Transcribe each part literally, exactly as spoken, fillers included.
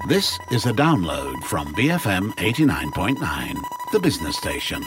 This is a download from B F M eighty-nine point nine, the business station.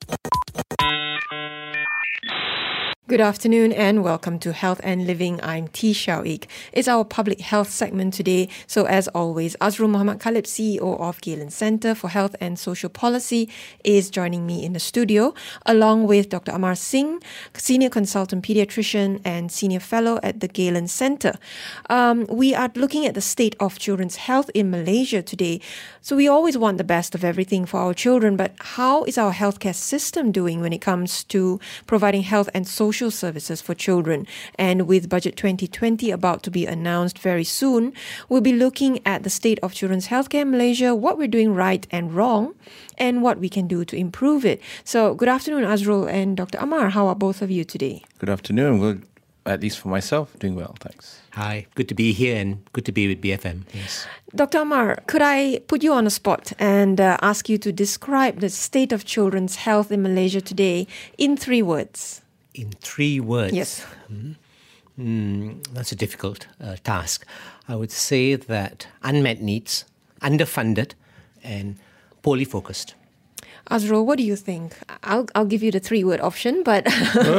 Good afternoon and welcome to Health and Living. I'm T. Shawiq. It's our public health segment today. So as always, Azrul Muhammad Khalib, C E O of Galen Centre for Health and Social Policy, is joining me in the studio, along with Doctor Amar Singh, Senior Consultant Pediatrician and Senior Fellow at the Galen Centre. Um, we are looking at the state of children's health in Malaysia today. So we always want the best of everything for our children, but how is our healthcare system doing when it comes to providing health and social services for children? And with Budget twenty twenty about to be announced very soon, we'll be looking at the state of children's healthcare in Malaysia, what we're doing right and wrong, and what we can do to improve it. So good afternoon, Azrul and Doctor Amar. How are both of you today? Good afternoon. Well, at least for myself, doing well, thanks. Hi, good to be here and good to be with B F M. Yes. Doctor Amar, could I put you on the spot and uh, ask you to describe the state of children's health in Malaysia today in three words? In three words? Yes. Mm, mm, that's a difficult uh, task. I would say that unmet needs, underfunded, and poorly focused. Azrul, what do you think? I'll I'll give you the three-word option, but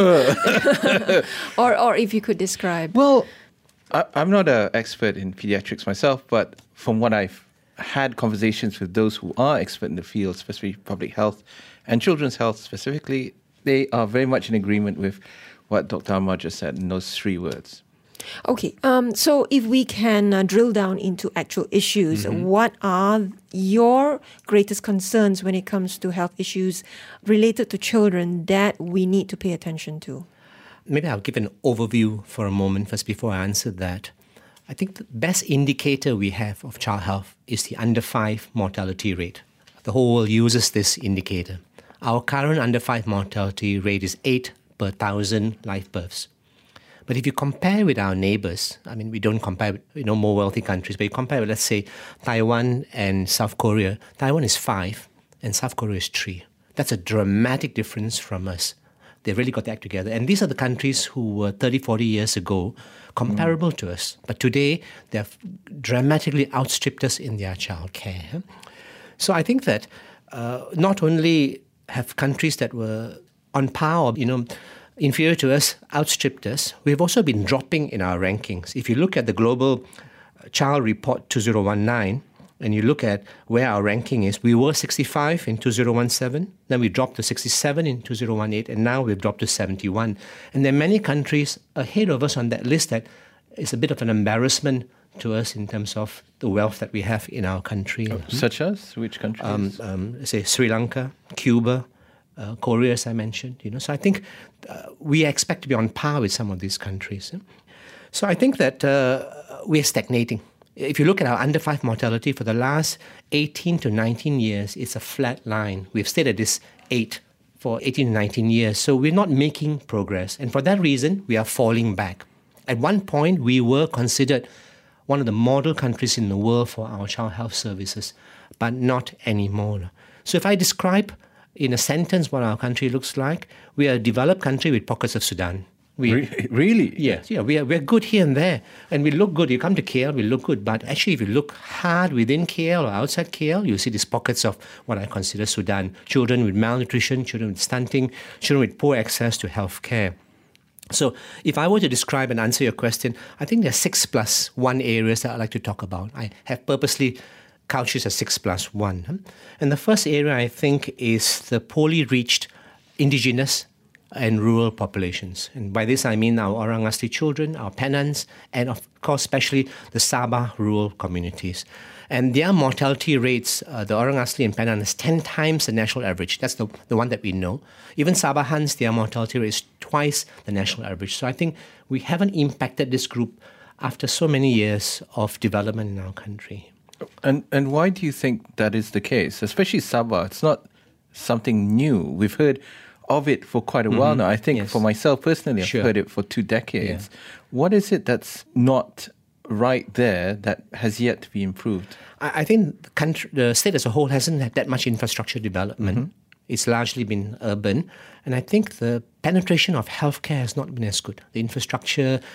or or if you could describe. Well, I, I'm not an expert in pediatrics myself, but from what I've had conversations with those who are expert in the field, especially public health and children's health specifically, they are very much in agreement with what Doctor Amar just said in those three words. Okay, um, so if we can uh, drill down into actual issues, mm-hmm. what are your greatest concerns when it comes to health issues related to children that we need to pay attention to? Maybe I'll give an overview for a moment first before I answer that. I think the best indicator we have of child health is the under five mortality rate. The whole world uses this indicator. Our current under five mortality rate is eight per thousand live births. But if you compare with our neighbours, I mean, we don't compare with, you know, more wealthy countries, but you compare with, let's say, Taiwan and South Korea. Taiwan is five and South Korea is three. That's a dramatic difference from us. They really got their act together. And these are the countries who were thirty, forty years ago comparable mm. to us. But today, they have dramatically outstripped us in their child care. So I think that uh, not only have countries that were on par, you know, inferior to us, outstripped us, we've also been dropping in our rankings. If you look at the Global Child Report two thousand nineteen, and you look at where our ranking is, we were sixty-five in two thousand seventeen, then we dropped to sixty-seven in two thousand eighteen, and now we've dropped to seventy-one. And there are many countries ahead of us on that list that is a bit of an embarrassment to us in terms of the wealth that we have in our country. Oh, such as? Which countries? Um, um, say Sri Lanka, Cuba, uh, Korea, as I mentioned. You know, so I think uh, we expect to be on par with some of these countries. Eh? So I think that uh, we are stagnating. If you look at our under five mortality for the last eighteen to nineteen years, it's a flat line. We've stayed at this eight for eighteen to nineteen years. So we're not making progress. And for that reason, we are falling back. At one point, we were considered one of the model countries in the world for our child health services, but not anymore. So if I describe in a sentence what our country looks like, we are a developed country with pockets of Sudan. We, Re- really? Yes, yeah, we are, we're good here and there. And we look good. You come to K L, we look good. But actually, if you look hard within K L or outside K L, you see these pockets of what I consider Sudan. Children with malnutrition, children with stunting, children with poor access to health care. So if I were to describe and answer your question, I think there are six plus one areas that I'd like to talk about. I have purposely couched this as six plus one. And the first area, I think, is the poorly reached indigenous and rural populations. And by this, I mean our Orang Asli children, our Penans, and of course, especially the Sabah rural communities. And their mortality rates, uh, the Orang Asli and Penang, is ten times the national average. That's the, the one that we know. Even Sabahans, their mortality rate is twice the national average. So I think we haven't impacted this group after so many years of development in our country. And and why do you think that is the case? Especially Sabah, it's not something new. We've heard of it for quite a mm-hmm. while now. I think yes. for myself personally, I've sure. heard it for two decades. Yeah. What is it that's not right there that has yet to be improved? I, I think the, country, the state as a whole hasn't had that much infrastructure development. Mm-hmm. It's largely been urban. And I think the penetration of healthcare has not been as good. The infrastructure,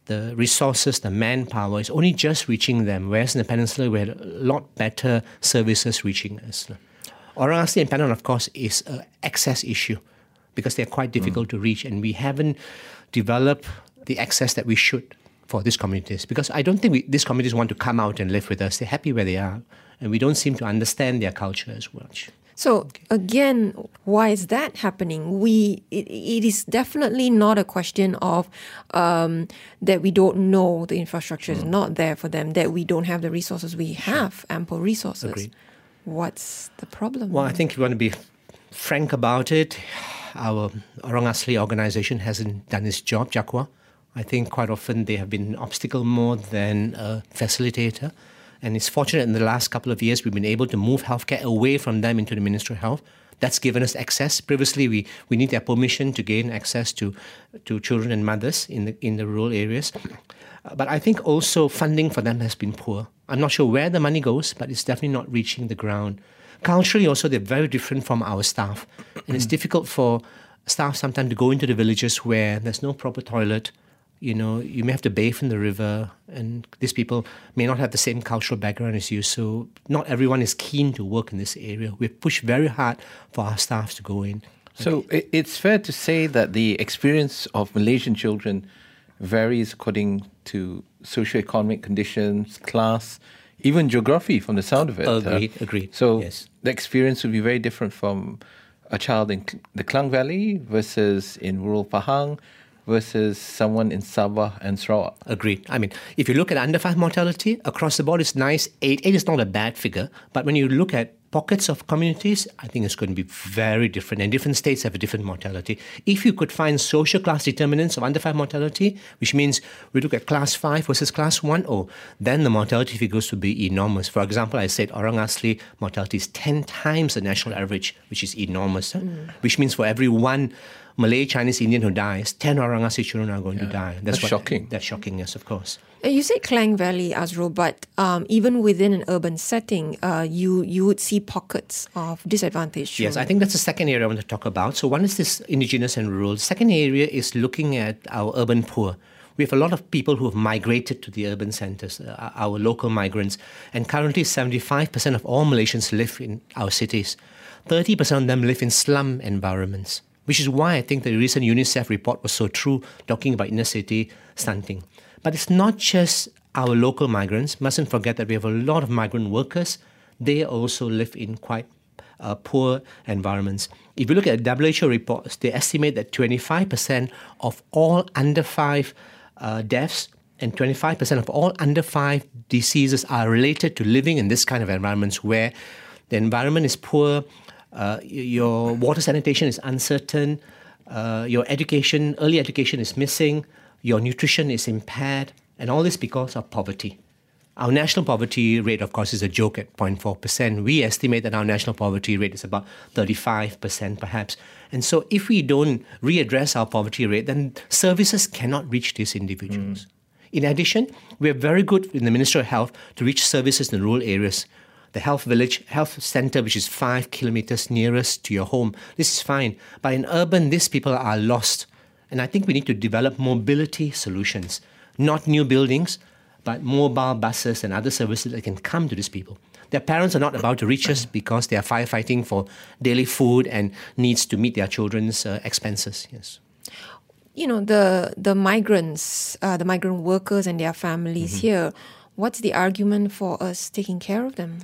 the resources, the manpower is only just reaching them, whereas in the Peninsula we had a lot better services reaching us. Orang Asli and Penang, of course, is an access issue because they're quite difficult mm. to reach, and we haven't developed the access that we should for these communities, because I don't think we, these communities want to come out and live with us. They're happy where they are, and we don't seem to understand their culture as much. So okay. again, why is that happening? We it, it is definitely not a question of um, that we don't know the infrastructure is mm. not there for them, that we don't have the resources. We have sure. ample resources. Agreed. What's the problem? Well, I think we want to be frank about it. Our Orang Asli organisation hasn't done its job, Jakwa. I think quite often they have been an obstacle more than a facilitator. And it's fortunate in the last couple of years we've been able to move healthcare away from them into the Ministry of Health. That's given us access. Previously, we, we need their permission to gain access to, to children and mothers in the in the rural areas. Uh, but I think also funding for them has been poor. I'm not sure where the money goes, but it's definitely not reaching the ground. Culturally also, they're very different from our staff. And it's difficult for staff sometimes to go into the villages where there's no proper toilet. You know, you may have to bathe in the river, and these people may not have the same cultural background as you, so not everyone is keen to work in this area. We've pushed very hard for our staff to go in. So okay. it's fair to say that the experience of Malaysian children varies according to socioeconomic conditions, class, even geography from the sound of it. Agreed, uh, agreed. So yes. the experience would be very different from a child in the Klang Valley versus in rural Pahang, versus someone in Sabah and Sarawak. Agreed. I mean, if you look at under five mortality, across the board it's nice. Eight, eight is not a bad figure. But when you look at pockets of communities, I think it's going to be very different. And different states have a different mortality. If you could find social class determinants of under five mortality, which means we look at class five versus class one, oh, then the mortality figures would be enormous. For example, I said Orang Asli mortality is ten times the national average, which is enormous. Huh? Mm. Which means for every one Malay, Chinese, Indian who dies, ten Orang Asli children are going yeah. to die. That's, that's what, shocking. That's shocking, yes, of course. You said Klang Valley, Azrul, but um, even within an urban setting, uh, you you would see pockets of disadvantaged children. Yes, I think that's the second area I want to talk about. So one is this indigenous and rural. The second area is looking at our urban poor. We have a lot of people who have migrated to the urban centres, uh, our local migrants. And currently seventy-five percent of all Malaysians live in our cities. thirty percent of them live in slum environments, which is why I think the recent UNICEF report was so true, talking about inner city stunting. But it's not just our local migrants. Mustn't forget that we have a lot of migrant workers. They also live in quite uh, poor environments. If you look at W H O reports, they estimate that twenty-five percent of all under five uh, deaths and twenty-five percent of all under five diseases are related to living in this kind of environments where the environment is poor, uh, your water sanitation is uncertain, uh, your education, early education is missing, your nutrition is impaired, and all this because of poverty. Our national poverty rate, of course, is a joke at zero point four percent. We estimate that our national poverty rate is about thirty-five percent perhaps. And so if we don't readdress our poverty rate, then services cannot reach these individuals. Mm. In addition, we are very good in the Ministry of Health to reach services in the rural areas. The health village, health centre, which is five kilometres nearest to your home, this is fine. But in urban, these people are lost. And I think we need to develop mobility solutions, not new buildings, but mobile buses and other services that can come to these people. Their parents are not about to reach us because they are firefighting for daily food and needs to meet their children's uh, expenses. Yes. You know, the the migrants, uh, the migrant workers and their families mm-hmm. here, what's the argument for us taking care of them?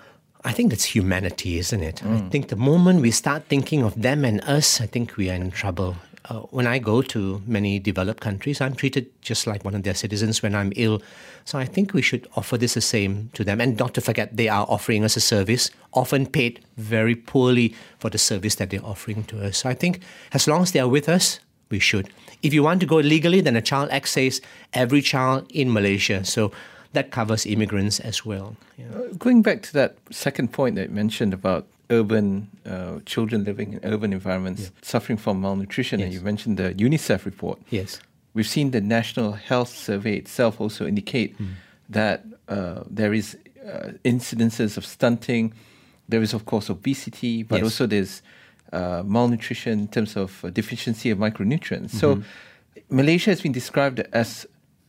I think that's humanity, isn't it? Mm. I think the moment we start thinking of them and us, I think we are in trouble. Uh, when I go to many developed countries, I'm treated just like one of their citizens when I'm ill. So I think we should offer this the same to them. And not to forget, they are offering us a service, often paid very poorly for the service that they're offering to us. So I think as long as they are with us, we should. If you want to go legally, then the Child Act says every child in Malaysia. So that covers immigrants as well. Yeah. Uh, going back to that second point that you mentioned about urban uh, children living in urban environments, yeah. suffering from malnutrition, yes. and you mentioned the UNICEF report. Yes. We've seen the National Health Survey itself also indicate mm. that uh, there is uh, incidences of stunting. There is, of course, obesity, but yes. also there's uh, malnutrition in terms of uh, deficiency of micronutrients. Mm-hmm. So Malaysia has been described as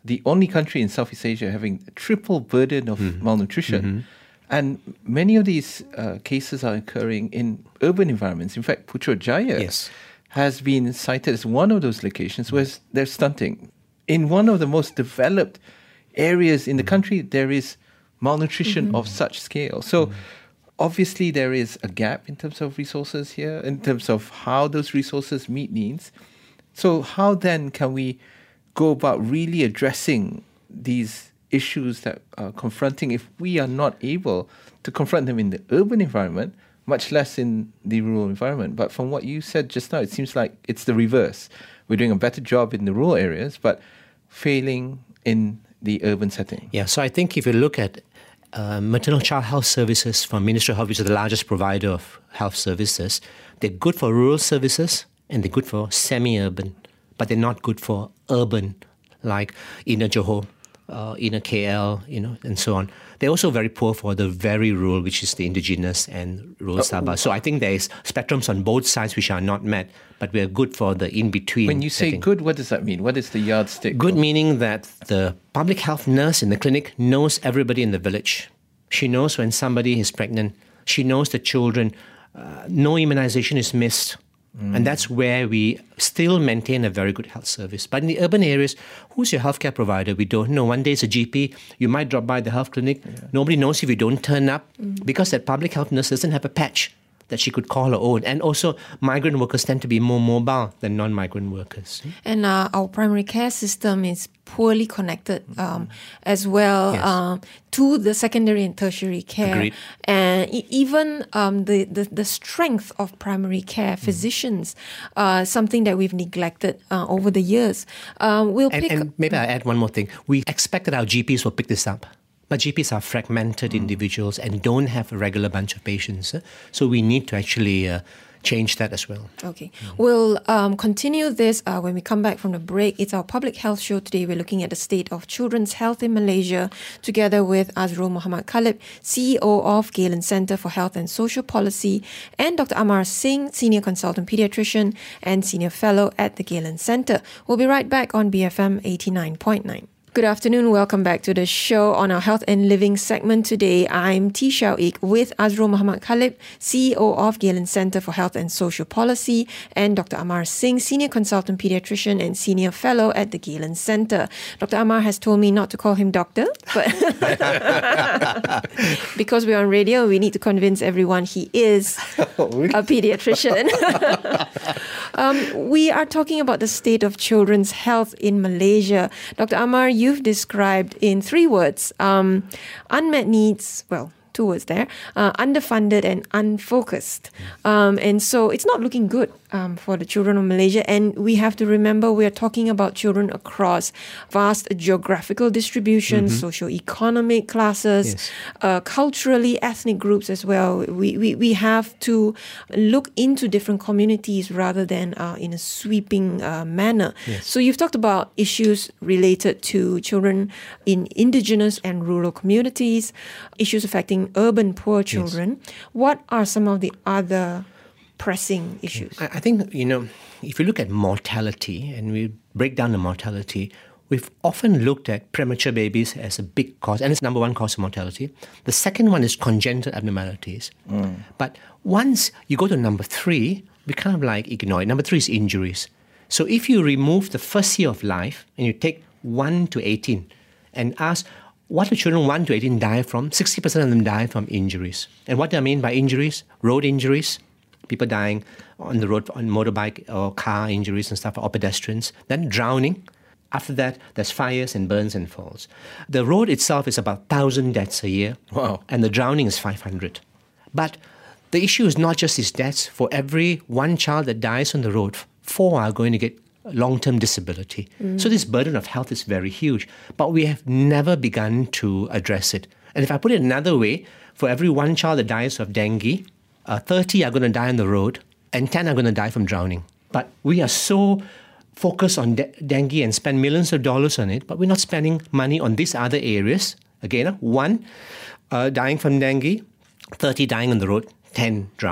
the only country in Southeast Asia having a triple burden of mm. malnutrition. Mm-hmm. And many of these uh, cases are occurring in urban environments. In fact, Putrajaya yes. has been cited as one of those locations mm. where there's stunting. In one of the most developed areas in the country, there is malnutrition mm-hmm. of such scale. So mm. obviously there is a gap in terms of resources here, in terms of how those resources meet needs. So how then can we go about really addressing these issues that are confronting if we are not able to confront them in the urban environment, much less in the rural environment? But from what you said just now, it seems like it's the reverse. We're doing a better job in the rural areas, but failing in the urban setting. Yeah, so I think if you look at uh, maternal child health services from Ministry of Health, which is the largest provider of health services, they're good for rural services and they're good for semi-urban, but they're not good for urban, like inner Johor, uh, inner K L, you know, and so on. They're also very poor for the very rural, which is the indigenous and rural uh, Sabah. So I think there is spectrums on both sides which are not met, but we're good for the in-between. When you say setting. Good, what does that mean? What is the yardstick? Good meaning that the public health nurse in the clinic knows everybody in the village. She knows when somebody is pregnant. She knows the children. Uh, no immunization is missed. Mm. And that's where we still maintain a very good health service. But in the urban areas, who's your healthcare provider? We don't know. One day it's a G P. You might drop by the health clinic. Yeah. Nobody knows if you don't turn up mm. because that public health nurse doesn't have a patch that she could call her own. And also, migrant workers tend to be more mobile than non-migrant workers. And uh, our primary care system is poorly connected um, as well yes. uh, to the secondary and tertiary care. Agreed. And e- even um, the, the, the strength of primary care physicians, uh, something that we've neglected uh, over the years. Um, we'll and, pick and maybe I'll add one more thing. We expect that our G Ps will pick this up. But G Ps are fragmented mm. individuals and don't have a regular bunch of patients. So we need to actually uh, change that as well. Okay. Mm. We'll um, continue this uh, when we come back from the break. It's our public health show today. We're looking at the state of children's health in Malaysia together with Azrul Muhammad Khalib, C E O of Galen Centre for Health and Social Policy, and Doctor Amar Singh, Senior Consultant Pediatrician and Senior Fellow at the Galen Centre. We'll be right back on B F M eighty-nine point nine. Good afternoon. Welcome back to the show. On our Health and Living segment today, I'm T. Shao Ik with Azrul Muhammad Khalib, C E O of Galen Centre for Health and Social Policy, and Doctor Amar Singh, Senior Consultant Pediatrician and Senior Fellow at the Galen Centre. Doctor Amar has told me not to call him doctor, but because we're on radio, we need to convince everyone he is a pediatrician. um, we are talking about the state of children's health in Malaysia. Doctor Amar, you've described in three words, um, unmet needs, well, two words there, uh, underfunded and unfocused. Um, and so it's not looking good um, for the children of Malaysia. And we have to remember we are talking about children across vast geographical distributions, mm-hmm. socio-economic classes, yes. uh, culturally ethnic groups as well. We, we, we have to look into different communities rather than uh, in a sweeping uh, manner. Yes. So you've talked about issues related to children in indigenous and rural communities, issues affecting urban poor children. Yes. What are some of the other pressing issues? I think, you know, if you look at mortality and we break down the mortality, we've often looked at premature babies as a big cause, and it's number one cause of mortality. The second one is congenital abnormalities. Mm. But once you go to number three, we kind of like ignore it. Number three is injuries. So if you remove the first year of life and you take one to eighteen and ask, what do children one to eighteen die from? sixty percent of them die from injuries. And what do I mean by injuries? Road injuries, people dying on the road on motorbike or car injuries and stuff, or pedestrians. Then drowning. After that, there's fires and burns and falls. The road itself is about one thousand deaths a year. Wow. And the drowning is five hundred. But the issue is not just these deaths. For every one child that dies on the road, four are going to get long-term disability. Mm. So this burden of health is very huge, but we have never begun to address it. And if I put it another way, for every one child that dies of dengue, uh, thirty are going to die on the road and ten are going to die from drowning. But we are so focused on de- dengue and spend millions of dollars on it, but we're not spending money on these other areas. Again, one uh, dying from dengue, thirty dying on the road, ten drown.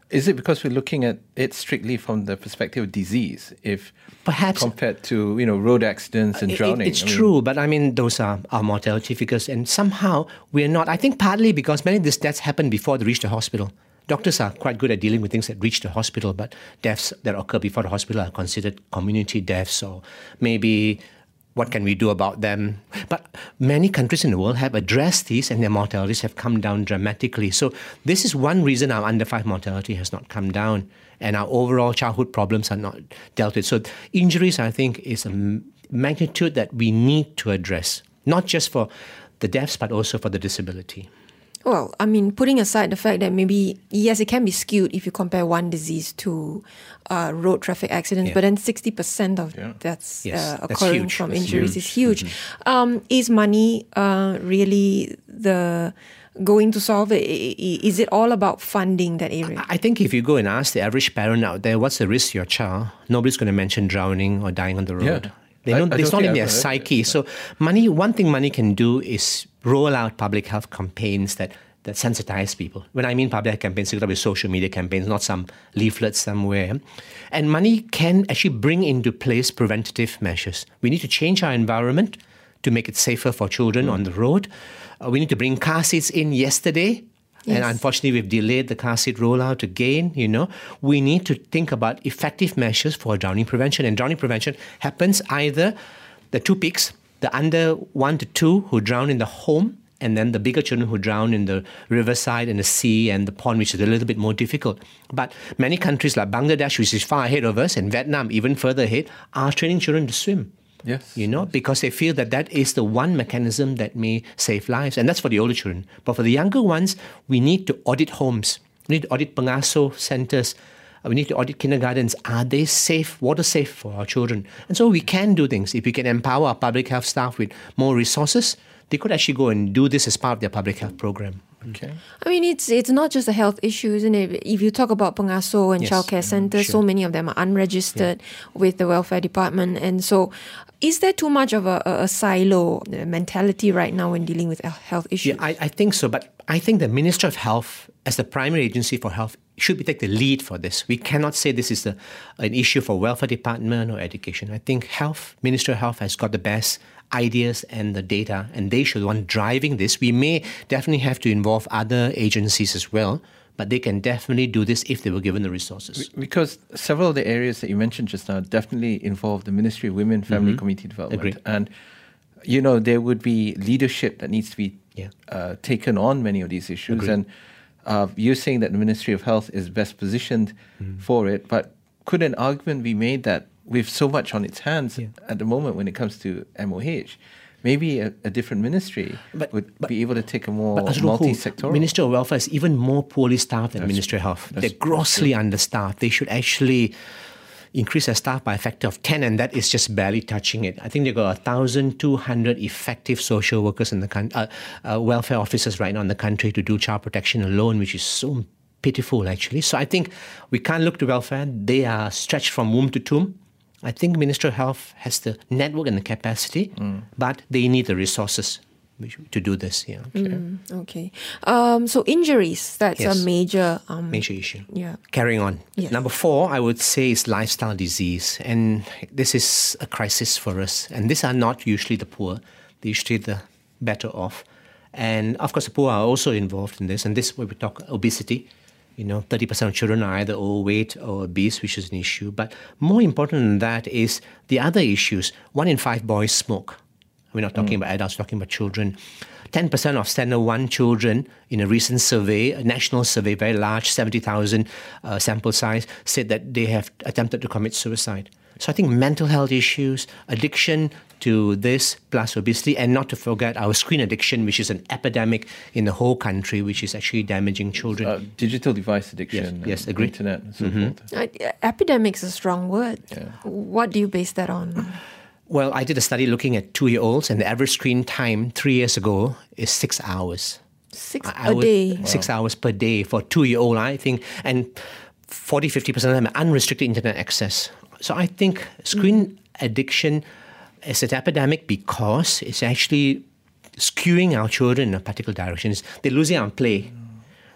Is it because we're looking at it strictly from the perspective of disease, if perhaps compared to, you know, road accidents and it, drowning? It's I mean, true, but I mean, those are our mortality figures, and somehow we're not. I think partly because many of these deaths happen before they reach the hospital. Doctors are quite good at dealing with things that reach the hospital, but deaths that occur before the hospital are considered community deaths, or maybe what can we do about them? But many countries in the world have addressed these and their mortalities have come down dramatically. So this is one reason our under five mortality has not come down and our overall childhood problems are not dealt with. So injuries, I think, is a magnitude that we need to address, not just for the deaths, but also for the disability. Well, I mean, putting aside the fact that maybe, yes, it can be skewed if you compare one disease to uh, road traffic accidents, yeah. but then sixty percent of yeah. that's yes, uh, that's occurring huge. from that's injuries huge. is huge. Mm-hmm. Um, is money uh, really the going to solve it? Is it all about funding that area? I think if you go and ask the average parent out there, what's the risk to your child? Nobody's going to mention drowning or dying on the road. Yeah. They don't, I, I it's don't not in think their I've heard psyche. it. So money, one thing money can do is roll out public health campaigns that, that sensitize people. When I mean public health campaigns, it's going to be social media campaigns, not some leaflets somewhere. And money can actually bring into place preventative measures. We need to change our environment to make it safer for children mm. on the road. Uh, we need to bring car seats in yesterday. Yes. And unfortunately, we've delayed the car seat rollout again, you know. We need to think about effective measures for drowning prevention. And drowning prevention happens either the two peaks, the under one to two who drown in the home, and then the bigger children who drown in the riverside and the sea and the pond, which is a little bit more difficult. But many countries like Bangladesh, which is far ahead of us, and Vietnam, even further ahead, are training children to swim. Yes. You know, because they feel that that is the one mechanism that may save lives. And that's for the older children. But for the younger ones, we need to audit homes. We need to audit pengasuh centers. We need to audit kindergartens. Are they safe, water safe for our children? And so we can do things. If we can empower our public health staff with more resources, they could actually go and do this as part of their public health program. Okay. I mean, it's it's not just a health issue, isn't it? If you talk about pengasuh and Yes. childcare centres, Sure. so many of them are unregistered yeah. with the welfare department. And so is there too much of a, a, a silo mentality right now when dealing with health issues? Yeah, I, I think so. But I think the Minister of Health, as the primary agency for health, should be take the lead for this. We cannot say this is a, an issue for welfare department or education. I think health, Minister of Health has got the best ideas and the data, and they should be the one driving this. We may definitely have to involve other agencies as well, but they can definitely do this if they were given the resources. Because several of the areas that you mentioned just now definitely involve the Ministry of Women, Family, Mm-hmm. Community Development. Agreed. And, you know, there would be leadership that needs to be Yeah. uh, taken on many of these issues. Agreed. And uh, you're saying that the Ministry of Health is best positioned Mm. for it, but could an argument be made that with so much on its hands Yeah. at the moment when it comes to M O H, maybe a, a different ministry But- would but- be able to take a more But Azrul, multi-sectoral? Ministry of Welfare is even more poorly staffed than That's- Ministry of Health. that's- They're grossly understaffed. They should actually increase their staff by a factor of ten, and that is just barely touching it. I think they've got one thousand two hundred effective social workers in the country, uh, uh, welfare officers right now in the country to do child protection alone, which is so pitiful, actually. So I think we can't look to welfare. They are stretched from womb to tomb. I think Ministry of Health has the network and the capacity, mm. but they need the resources to do this. Yeah. Okay. Mm, okay. Um, so injuries, that's Yes. a major... Um, Major issue. Yeah. Carrying on. Yes. Number four, I would say, is lifestyle disease. And this is a crisis for us. And these are not usually the poor. They're usually the better off. And of course, the poor are also involved in this. And this is where we talk obesity. You know, thirty percent of children are either overweight or obese, which is an issue. But more important than that is the other issues. One in five boys smoke. We're not talking mm. about adults, we're talking about children. ten percent of Standard one children in a recent survey, a national survey, very large, seventy thousand uh, sample size, said that they have attempted to commit suicide. So I think mental health issues, addiction to this, plus obesity, and not to forget our screen addiction, which is an epidemic in the whole country, which is actually damaging children. Uh, digital device addiction. Yes, yes, and agreed. Internet and so Mm-hmm. forth. Uh, epidemic's a strong word. Yeah. What do you base that on? Well, I did a study looking at two-year-olds, and the average screen time three years ago is six hours. Six I a would- day. Six hours per day for two-year-old, I think. And forty, fifty percent of them have unrestricted internet access. So I think screen mm. addiction is an epidemic because it's actually skewing our children in a particular direction. They're losing out on play.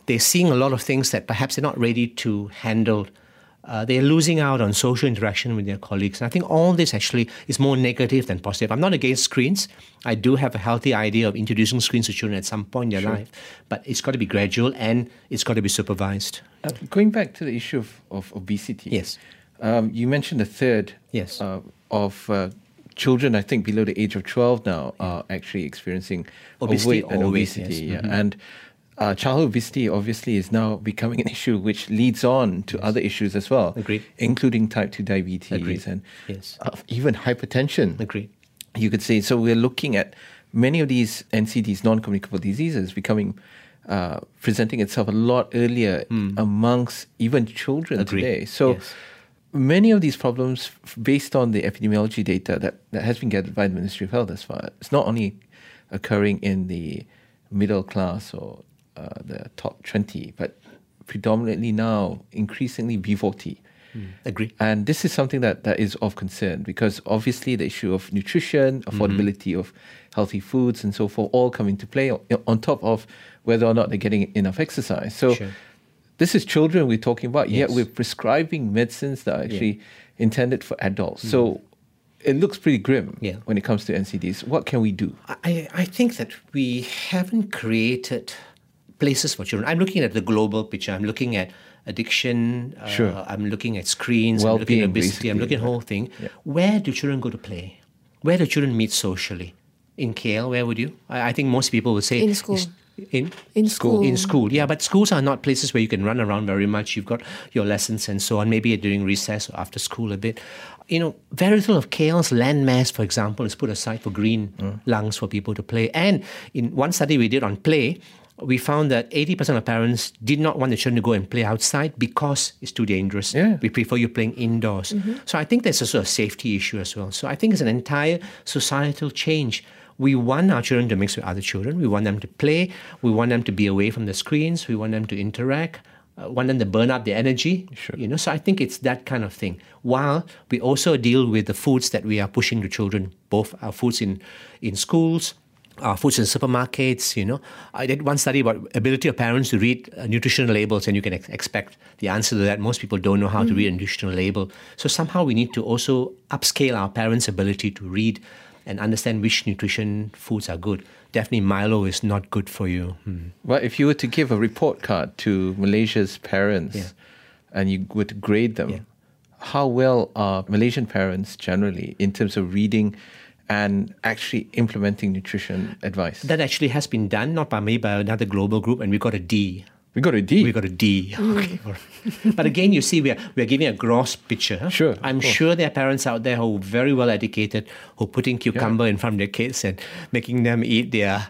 they're seeing a lot of things that perhaps they're not ready to handle. Uh, they're losing out on social interaction with their colleagues. And I think all this actually is more negative than positive. I'm not against screens. I do have a healthy idea of introducing screens to children at some point in their sure. life. But it's got to be gradual and it's got to be supervised. Uh, going back to the issue of, of obesity. Yes. Um, you mentioned a third yes. uh, of uh, children, I think, below the age of twelve now yeah. are actually experiencing obesity overweight and obesity. Yes. Yeah. Mm-hmm. And Uh, childhood obesity obviously is now becoming an issue which leads on to yes. other issues as well, Agreed. including type two diabetes Agreed. and yes. uh, even hypertension. Agreed. You could say. So we're looking at many of these N C Ds, non-communicable diseases, becoming uh, presenting itself a lot earlier mm. amongst even children Agreed. today. So yes. many of these problems, based on the epidemiology data that, that has been gathered by the Ministry of Health thus far, it's not only occurring in the middle class or Uh, the top twenty, but predominantly now, increasingly B forty. Mm. Agree. And this is something that, that is of concern because obviously the issue of nutrition, affordability mm-hmm. of healthy foods and so forth all come into play on, on top of whether or not they're getting enough exercise. So sure. this is children we're talking about, yes. yet we're prescribing medicines that are actually yeah. intended for adults. Mm. So it looks pretty grim yeah. when it comes to N C Ds. What can we do? I, I think that we haven't created places for children. I'm looking at the global picture. I'm looking at addiction. Uh, sure. I'm looking at screens. Well-being, I'm looking at obesity. I'm looking at the whole thing. Yeah. Where do children go to play? Where do children meet socially? In K L, where would you? I, I think most people would say... In school. In? In school. In school, yeah. But schools are not places where you can run around very much. You've got your lessons and so on, maybe during recess or after school a bit. You know, very little of K L's landmass, for example, is put aside for green mm. lungs for people to play. And in one study we did on play, we found that eighty percent of parents did not want the children to go and play outside because it's too dangerous. Yeah. We prefer you playing indoors. Mm-hmm. So I think there's also a safety issue as well. So I think it's an entire societal change. We want our children to mix with other children. We want them to play. We want them to be away from the screens. We want them to interact. Uh, want them to burn up their energy. Sure. You know, so I think it's that kind of thing. While we also deal with the foods that we are pushing to children, both our foods in, in schools, Uh, foods in supermarkets, you know. I did one study about ability of parents to read uh, nutritional labels, and you can ex- expect the answer to that. Most people don't know how mm-hmm. to read a nutritional label. So somehow we need to also upscale our parents' ability to read and understand which nutrition foods are good. Definitely Milo is not good for you. Hmm. Well, if you were to give a report card to Malaysia's parents yeah. and you were to grade them, yeah. how well are Malaysian parents generally in terms of reading and actually implementing nutrition advice? That actually has been done, not by me, by another global group, and we got a D. We got a D? We got a D. Okay. But again, you see, we are, we are giving a gross picture. Sure. I'm sure there are parents out there who are very well educated, who are putting cucumber yeah. in front of their kids and making them eat their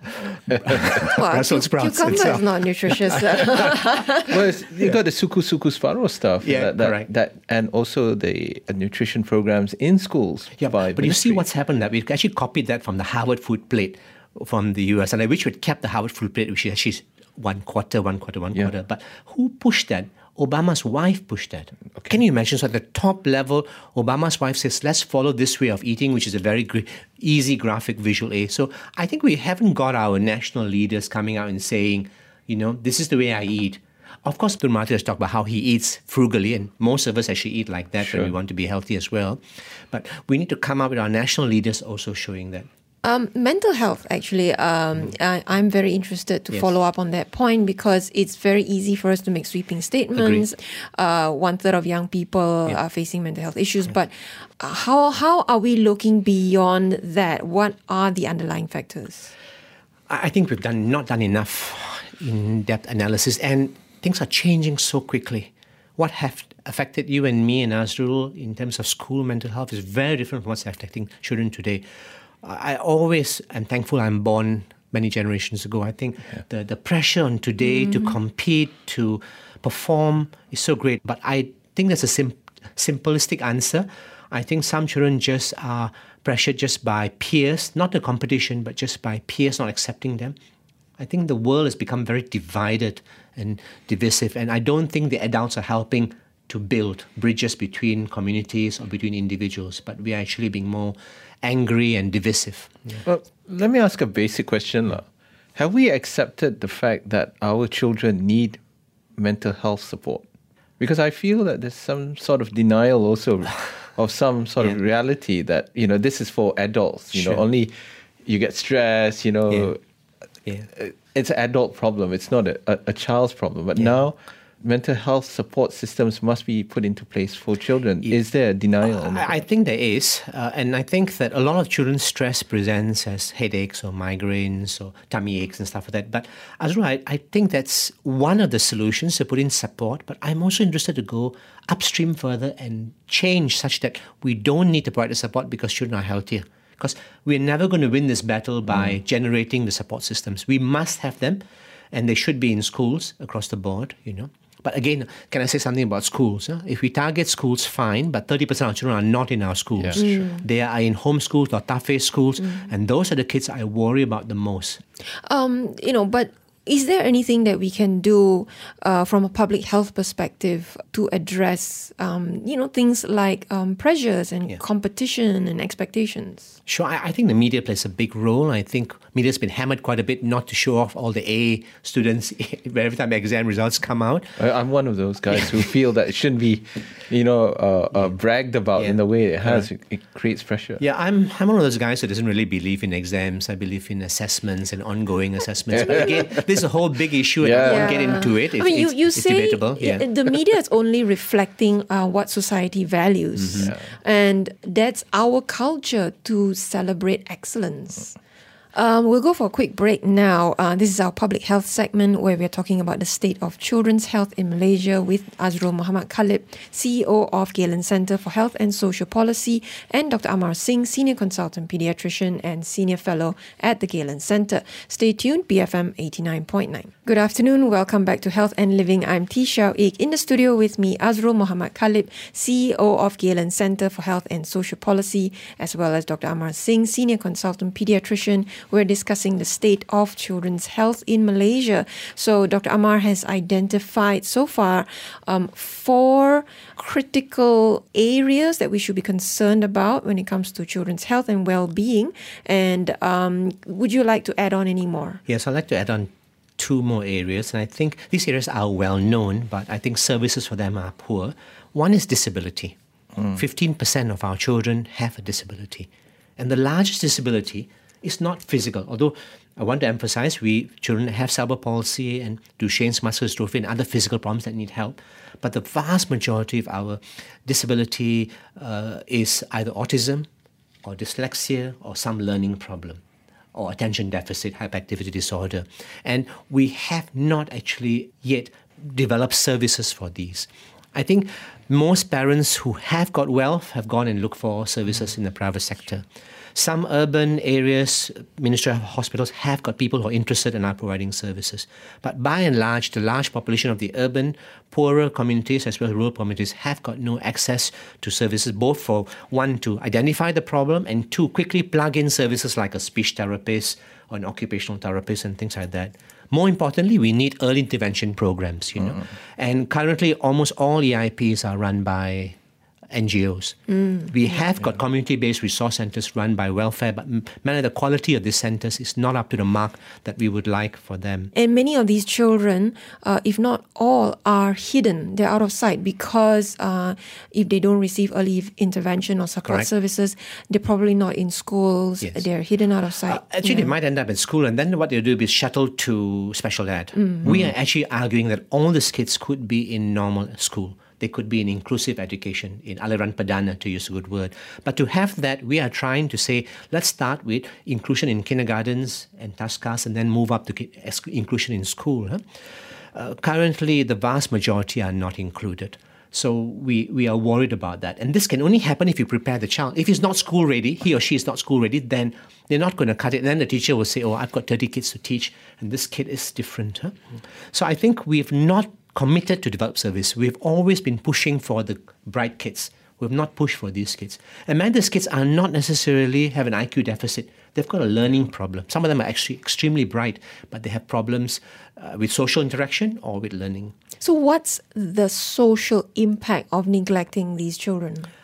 well, Brussels sprouts. Cucumber is not nutritious. Well, it's, you got the suku suku sparrow stuff. Yeah, that, that, correct. That, and also the uh, nutrition programs in schools. Yeah, by but ministry. you see what's happened, that we actually copied that from the Harvard Food Plate from the U S, and I wish we'd kept the Harvard Food Plate, which is actually one quarter, one quarter, one yeah. quarter. But who pushed that? Obama's wife pushed that. Okay. Can you imagine? So at the top level, Obama's wife says, let's follow this way of eating, which is a very gr- easy graphic visual aid. So I think we haven't got our national leaders coming out and saying, you know, this is the way I eat. Of course, Tun Mahathir has talked about how he eats frugally, and most of us actually eat like that sure. when we want to be healthy as well. But we need to come up with our national leaders also showing that. Um, mental health, actually, um, mm. I, I'm very interested to yes. follow up on that point because it's very easy for us to make sweeping statements. Uh, one third of young people yeah. are facing mental health issues, yeah. but how how are we looking beyond that? What are the underlying factors? I think we've done not done enough in-depth analysis, and things are changing so quickly. What have affected you and me and Azrul in terms of school mental health is very different from what's affecting children today. I always am thankful I'm born many generations ago. I think yeah. the, the pressure on today mm. to compete, to perform is so great. But I think there's a sim- simplistic answer. I think some children just are pressured just by peers, not the competition, but just by peers not accepting them. I think the world has become very divided and divisive. And I don't think the adults are helping to build bridges between communities or between individuals, but we are actually being more angry and divisive. Yeah. Well, let me ask a basic question. La. Have we accepted the fact that our children need mental health support? Because I feel that there's some sort of denial also of some sort yeah. of reality that, you know, this is for adults. You sure. know, only you get stressed, you know. Yeah. Yeah. It's an adult problem. It's not a, a, a child's problem. But yeah. now mental health support systems must be put into place for children. Yeah. Is there a denial? Uh, I think there is. Uh, and I think that a lot of children's stress presents as headaches or migraines or tummy aches and stuff like that. But Azrul, I, I think that's one of the solutions to put in support. But I'm also interested to go upstream further and change such that we don't need to provide the support because children are healthier. Because we're never going to win this battle by mm. generating the support systems. We must have them, and they should be in schools across the board, you know. But again, can I say something about schools? Huh? If we target schools, fine, but thirty percent of children are not in our schools. Yeah. Mm. They are in home schools or tafe schools, mm. and those are the kids I worry about the most. Um, you know, but is there anything that we can do uh, from a public health perspective to address, um, you know, things like um, pressures and yeah. competition and expectations? Sure, I, I think the media plays a big role. I think media's been hammered quite a bit not to show off all the A students every time exam results come out. I'm one of those guys who feel that it shouldn't be, you know, uh, uh, bragged about yeah. in the way it has. It, it creates pressure. Yeah, I'm I'm one of those guys who doesn't really believe in exams. I believe in assessments and ongoing assessments. But again, this is a whole big issue, and yeah. I won't get into it. It's, I mean, you, you it's, it's say debatable. Yeah. the media is only reflecting uh, what society values, mm-hmm. yeah. and that's our culture to celebrate excellence. Um, we'll go for a quick break now. Uh, this is our public health segment where we're talking about the state of children's health in Malaysia with Azrul Muhammad Khalib, C E O of Galen Centre for Health and Social Policy, and Doctor Amar Singh, Senior Consultant Pediatrician and Senior Fellow at the Galen Centre. Stay tuned, B F M eighty-nine point nine. Good afternoon. Welcome back to Health and Living. I'm T. Xiao Ik. In the studio with me, Azrul Muhammad Khalib, C E O of Galen Centre for Health and Social Policy, as well as Doctor Amar Singh, Senior Consultant Pediatrician. We're discussing the state of children's health in Malaysia. So Doctor Amar has identified so far um, four critical areas that we should be concerned about when it comes to children's health and well-being. And um, would you like to add on any more? Yes, I'd like to add on two more areas. And I think these areas are well known, but I think services for them are poor. One is disability. Mm. fifteen percent of our children have a disability. And the largest disability is not physical, although I want to emphasize we children have cerebral palsy and Duchenne's muscular dystrophy and other physical problems that need help. But the vast majority of our disability uh, is either autism or dyslexia or some learning problem or attention deficit hyperactivity disorder. And we have not actually yet developed services for these. I think most parents who have got wealth have gone and looked for services in the private sector. Some urban areas, ministry hospitals have got people who are interested and are providing services. But by and large, the large population of the urban, poorer communities as well as rural communities have got no access to services, both for, one, to identify the problem, and two, quickly plug in services like a speech therapist or an occupational therapist and things like that. More importantly, we need early intervention programs, you know. Mm. And currently, almost all E I Ps are run by N G Os. Mm, we have yeah, got yeah. community-based resource centres run by welfare, but man, the quality of these centres is not up to the mark that we would like for them. And many of these children, uh, if not all, are hidden. They're out of sight because uh, if they don't receive early intervention or support Correct. services, they're probably not in schools. Yes. They're hidden out of sight. Uh, actually, yeah. they might end up in school, and then what they do is shuttled to special ed. Mm-hmm. We are actually arguing that all these kids could be in normal school. They could be in inclusive education, in Aliran Padana, to use a good word. But to have that, we are trying to say, let's start with inclusion in kindergartens and taskas, and then move up to inclusion in school. Huh? Uh, currently, the vast majority are not included. So we, we are worried about that. And this can only happen if you prepare the child. If he's not school ready, he or she is not school ready, then they're not going to cut it. And then the teacher will say, oh, I've got thirty kids to teach, and this kid is different. Huh? So I think we've not committed to develop service. We've always been pushing for the bright kids. We've not pushed for these kids. And many of these kids are not necessarily have an I Q deficit. They've got a learning problem. Some of them are actually extremely bright, but they have problems uh, with social interaction or with learning. So what's the social impact of neglecting these children?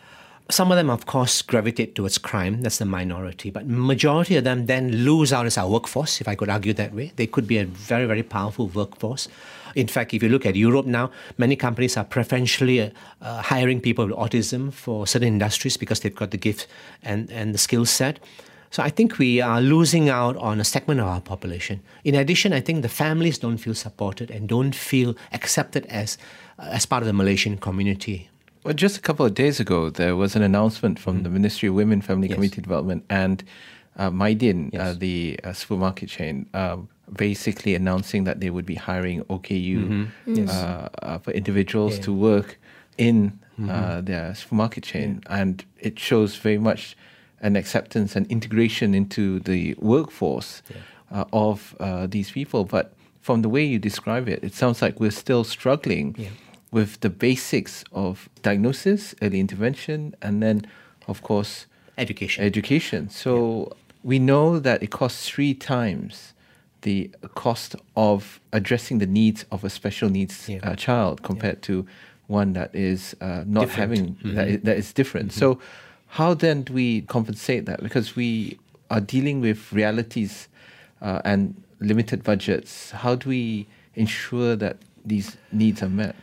Some of them, of course, gravitate towards crime. That's the minority. But majority of them then lose out as our workforce, if I could argue that way. They could be a very, very powerful workforce. In fact, if you look at Europe now, many companies are preferentially uh, uh, hiring people with autism for certain industries because they've got the gift and, and the skill set. So I think we are losing out on a segment of our population. In addition, I think the families don't feel supported and don't feel accepted as, uh, as part of the Malaysian community. Well, just a couple of days ago, there was an announcement from mm. the Ministry of Women, Family, yes. Community Development and uh, Maidin, yes. uh, the uh, supermarket chain, uh, basically announcing that they would be hiring O K U mm-hmm. yes. uh, uh, for individuals yeah. to work in mm-hmm. uh, their supermarket chain. Yeah. And it shows very much an acceptance and integration into the workforce yeah. uh, of uh, these people. But from the way you describe it, it sounds like we're still struggling yeah. with the basics of diagnosis, early intervention, and then, of course, education. Education. So yeah. we know that it costs three times the cost of addressing the needs of a special needs yeah. uh, child compared yeah. to one that is uh, not different. having, mm-hmm. that, is, that is different. Mm-hmm. So how then do we compensate that? Because we are dealing with realities uh, and limited budgets. How do we ensure that these needs are met?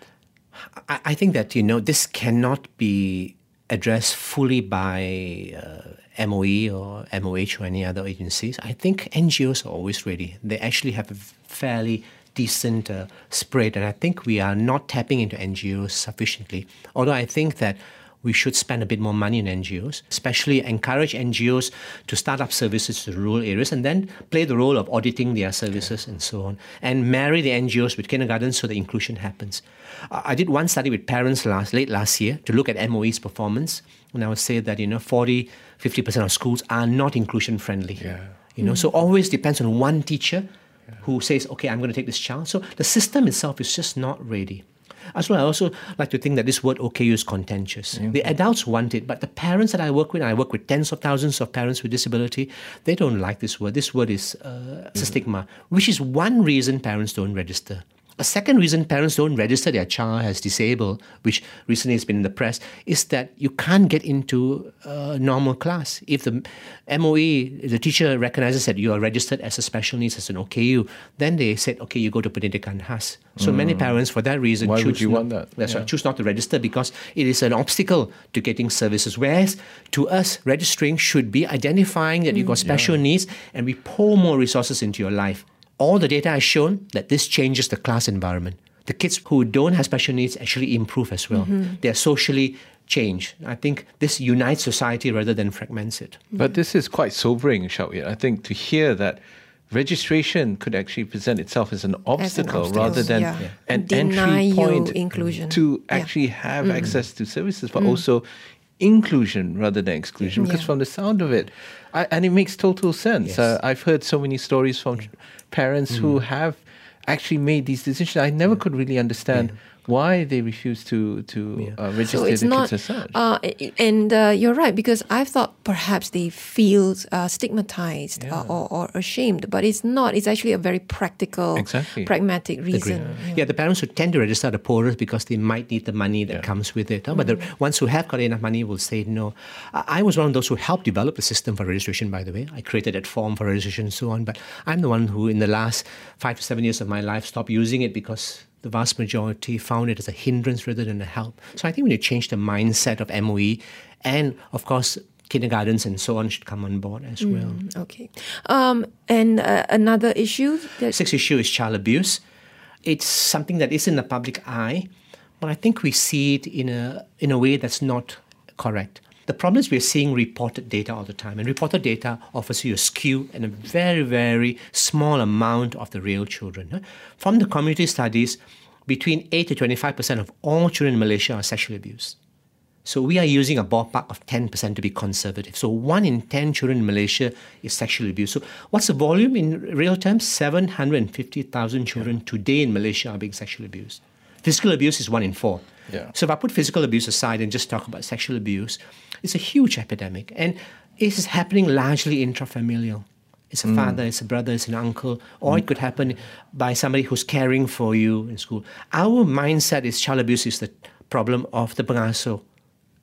I, I think that, you know, this cannot be addressed fully by uh, M O E or M O H or any other agencies. I think N G Os are always ready. They actually have a fairly decent uh, spread, and I think we are not tapping into N G Os sufficiently. Although I think that we should spend a bit more money on N G Os, especially encourage N G Os to start up services to rural areas and then play the role of auditing their services and so on, and marry the N G Os with kindergartens so the inclusion happens. I did one study with parents last late last year to look at M O E's performance, and I would say that, you know, forty, fifty percent of schools are not inclusion friendly. Yeah. You know, mm. so always depends on one teacher yeah. who says, okay, I'm going to take this child. So the system itself is just not ready. As well, I also like to think that this word O K U is contentious. Mm-hmm. The adults want it, but the parents that I work with, and I work with tens of thousands of parents with disability, they don't like this word. This word is uh, mm-hmm. a stigma, which is one reason parents don't register. A second reason parents don't register their child as disabled, which recently has been in the press, is that you can't get into a normal class. If the M O E, the teacher recognizes that you are registered as a special needs, as an O K U, then they said, okay, you go to Pendidikan Khas. So mm. many parents, for that reason, Why choose would you not, want that? That's yeah. right, choose not to register because it is an obstacle to getting services. Whereas to us, registering should be identifying that mm. you've got special yeah. needs, and we pour more resources into your life. All the data has shown that this changes the class environment. The kids who don't have special needs actually improve as well. Mm-hmm. They're socially changed. I think this unites society rather than fragments it. But this is quite sobering, Shauit. I think to hear that registration could actually present itself as an obstacle, as an obstacle rather than yeah. Yeah. an Deny entry point inclusion. to actually yeah. have mm-hmm. access to services, but mm. also inclusion rather than exclusion. Because yeah. from the sound of it, I, and it makes total sense. Yes. Uh, I've heard so many stories from yeah. parents mm. who have actually made these decisions. I never yeah. could really understand yeah. why they refuse to to yeah. uh, register so it's the not, kids as such. Uh, and uh, you're right, because I thought perhaps they feel uh, stigmatized yeah. uh, or, or ashamed, but it's not. It's actually a very practical, exactly. pragmatic reason. Yeah. yeah, the parents who tend to register the poorest because they might need the money that yeah. comes with it. Huh? Mm. But the ones who have got enough money will say no. I was one of those who helped develop the system for registration, by the way. I created that form for registration and so on, but I'm the one who in the last five to seven years of my life stopped using it because the vast majority found it as a hindrance rather than a help. So I think we need to change the mindset of M O E, and of course kindergartens and so on should come on board as mm, well. Okay. Um, and uh, another issue? That Sixth issue is child abuse. It's something that is in the public eye, but I think we see it in a in a way that's not correct. The problem is we're seeing reported data all the time, and reported data offers you a skew and a very, very small amount of the real children. From the community studies, between eight to twenty-five percent of all children in Malaysia are sexually abused. So we are using a ballpark of ten percent to be conservative. So one in ten children in Malaysia is sexually abused. So what's the volume in real terms? seven hundred fifty thousand children today in Malaysia are being sexually abused. Physical abuse is one in four. Yeah. So if I put physical abuse aside and just talk about sexual abuse, it's a huge epidemic. And it is happening largely intrafamilial. It's a mm. father, it's a brother, it's an uncle, or mm. it could happen by somebody who's caring for you in school. Our mindset is child abuse is the problem of the pengasuh.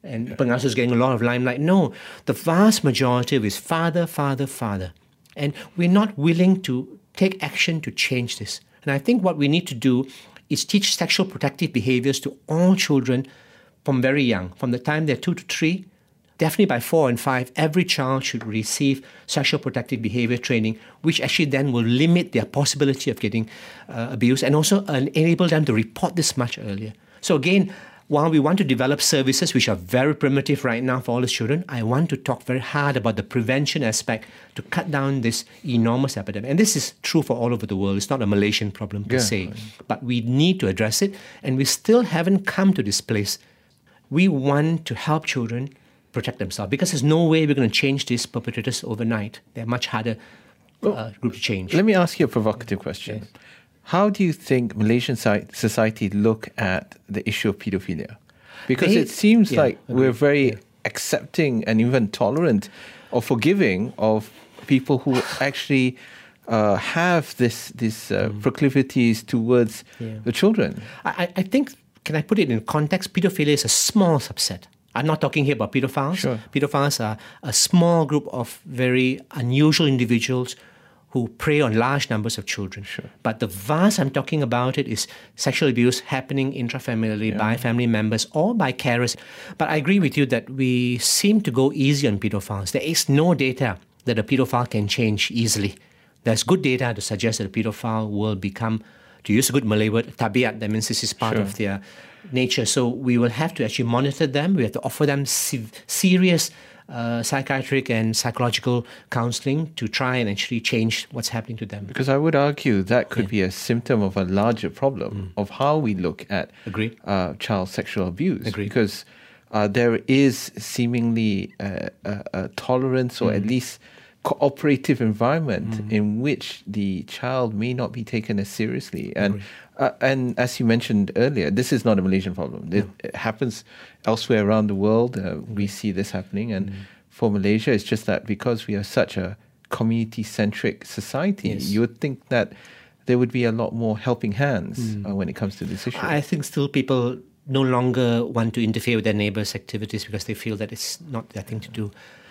and Pengasuh is getting a lot of limelight. No, the vast majority is father, father, father. And we're not willing to take action to change this. And I think what we need to do is teach sexual protective behaviors to all children from very young. From the time they're two to three, definitely by four and five, every child should receive sexual protective behavior training, which actually then will limit their possibility of getting uh, abused and also enable them to report this much earlier. So again, while we want to develop services which are very primitive right now for all the children, I want to talk very hard about the prevention aspect to cut down this enormous epidemic. And this is true for all over the world. It's not a Malaysian problem per yeah. se. But we need to address it, and we still haven't come to this place. We want to help children protect themselves because there's no way we're going to change these perpetrators overnight. They're much harder well, uh, group to change. Let me ask you a provocative question. Yes. How do you think Malaysian society look at the issue of pedophilia? Because they, it seems yeah, like okay. we're very yeah. accepting and even tolerant or forgiving of people who actually uh, have this these uh, mm. proclivities towards yeah. the children. I, I think, can I put it in context? Pedophilia is a small subset. I'm not talking here about pedophiles. Sure. Pedophiles are a small group of very unusual individuals who prey on large numbers of children. Sure. But the vast I'm talking about it is sexual abuse happening intrafamilially yeah. by family members or by carers. But I agree with you that we seem to go easy on pedophiles. There is no data that a pedophile can change easily. There's good data to suggest that a pedophile will become, to use a good Malay word, tabiat. That means this is part sure. of their nature. So we will have to actually monitor them. We have to offer them se- serious Uh, psychiatric and psychological counseling to try and actually change what's happening to them. Because I would argue that could yeah. be a symptom of a larger problem mm. of how we look at uh, child sexual abuse. Agreed. Because uh, there is seemingly a, a, a tolerance or mm. at least cooperative environment mm. in which the child may not be taken as seriously. And uh, and as you mentioned earlier, this is not a Malaysian problem. It, no. it happens elsewhere around the world. Uh, we see this happening. And mm. for Malaysia, it's just that because we are such a community-centric society, yes. you would think that there would be a lot more helping hands mm. uh, when it comes to this issue. I think still people no longer want to interfere with their neighbours' activities because they feel that it's not their thing to do.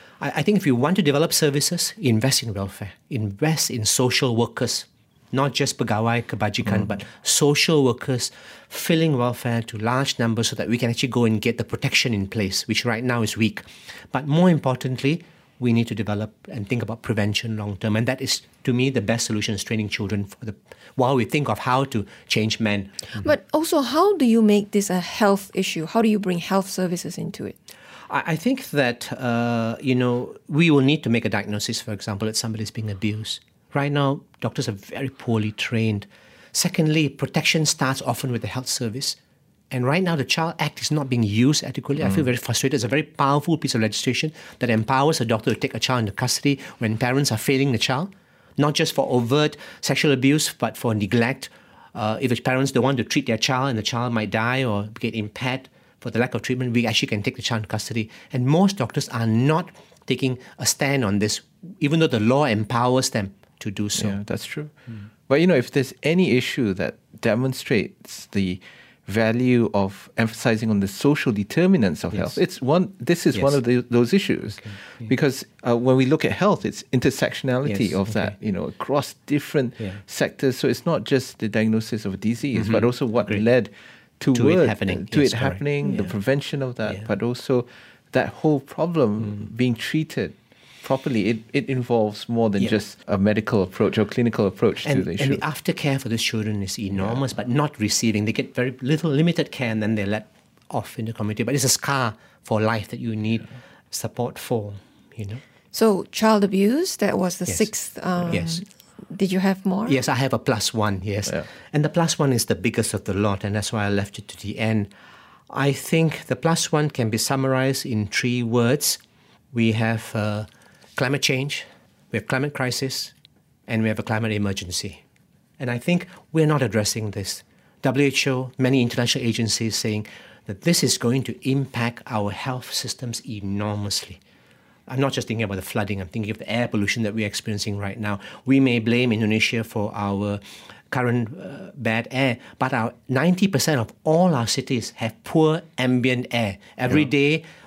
I think if you want to develop services, invest in welfare, invest in social workers, not just pegawai, kebajikan, mm. but social workers filling welfare to large numbers so that we can actually go and get the protection in place, which right now is weak. But more importantly, we need to develop and think about prevention long term. And that is, to me, the best solution is training children for the while we think of how to change men. Mm-hmm. But also, how do you make this a health issue? How do you bring health services into it? I think that, uh, you know, we will need to make a diagnosis, for example, that somebody is being abused. Right now, doctors are very poorly trained. Secondly, protection starts often with the health service. And right now, the Child Act is not being used adequately. Mm. I feel very frustrated. It's a very powerful piece of legislation that empowers a doctor to take a child into custody when parents are failing the child, not just for overt sexual abuse, but for neglect. Uh, if the parents don't want to treat their child and the child might die or get impaired for the lack of treatment, we actually can take the child into custody. And most doctors are not taking a stand on this, even though the law empowers them to do so. Yeah, that's true. Mm. But, you know, if there's any issue that demonstrates the value of emphasizing on the social determinants of yes. health, it's one. This is yes. one of the, those issues, okay. yeah. because uh, when we look at health, it's intersectionality yes. of okay. that, you know, across different yeah. sectors. So it's not just the diagnosis of a disease, mm-hmm. but also what Great. led to, to it happening, to yes, it happening, yeah. the prevention of that, yeah. but also that whole problem mm. being treated properly. It it involves more than yeah. just a medical approach or clinical approach and, to the issue. And the aftercare for these children is enormous, yeah. but not receiving. They get very little, limited care, and then they're let off in the community. But it's a scar for life that you need yeah. support for, you know. So child abuse, that was the yes. sixth. Um, yes. Did you have more? Yes, I have a plus one, yes. Yeah. And the plus one is the biggest of the lot, and that's why I left it to the end. I think the plus one can be summarized in three words. We have uh, climate change, we have climate crisis, and we have a climate emergency. And I think we're not addressing this. W H O, many international agencies saying that this is going to impact our health systems enormously. I'm not just thinking about the flooding, I'm thinking of the air pollution that we're experiencing right now. We may blame Indonesia for our current uh, bad air, but our ninety percent of all our cities have poor ambient air. Every yeah. day,